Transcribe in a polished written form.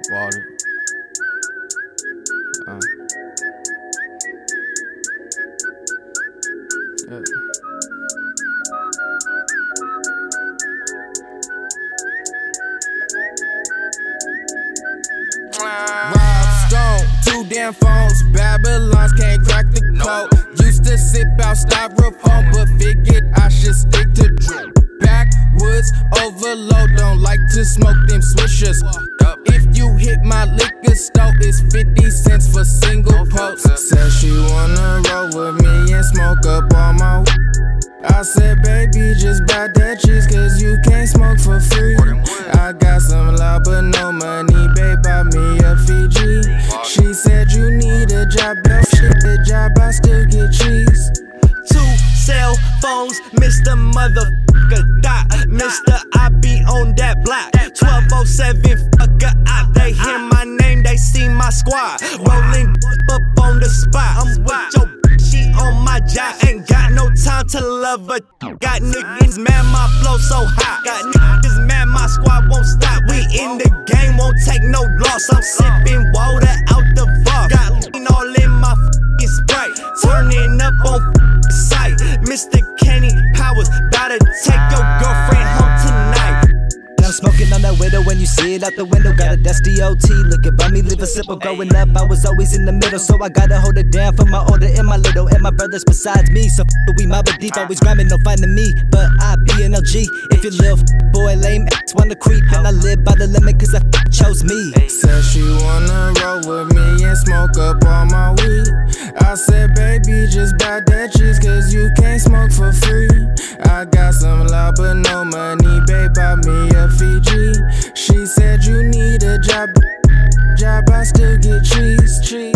Water. Yeah. Rob Stone, 2 damn phones. Babylons can't crack the code. Used to sip out styrofoam, but figured I should stick to drip. Backwoods overload, don't like to smoke them swishers. If you hit my liquor store, it's 50 cents for single post. Said she wanna roll with me and smoke up all my weed. I said, baby, just buy that cheese, cause you can't smoke for free. I got some loud but no money, babe, buy me a Fiji. She said you need a job, but shit, the job, I still get cheese. 2 cell phones, Mr. Motherfucker Dot. Mr. I be on that block. 1207 fucker out. They hear my name, they see my squad. Rolling up on the spot. I'm with your she on my job. Ain't got no time to love her. Got niggas mad, my flow so hot. Got niggas mad, my squad won't stop. We in the game, won't take no loss. I'm sipping water out the vault. Got lean all in my Sprite. Turning up on sight. Mr. Kenny Powers, bout to take your girlfriend home tonight. I'm smoking on that widow when you see it out the window. Got a dusty OT looking by me, live a simple. Growing up, I was always in the middle, so I gotta hold it down for my older and my little, and my brothers besides me. So we mob it deep, always grinding, no finding me. But I be an LG. If you little boy lame ass wanna creep, and I live by the limit cause I chose me. Said she wanna roll with me and smoke up all my weed. I said, baby, just buy that cheese, cause you can't smoke for free. I got some loud but no money, babe, buy me a Fiji. She said you need a job, I still get cheese.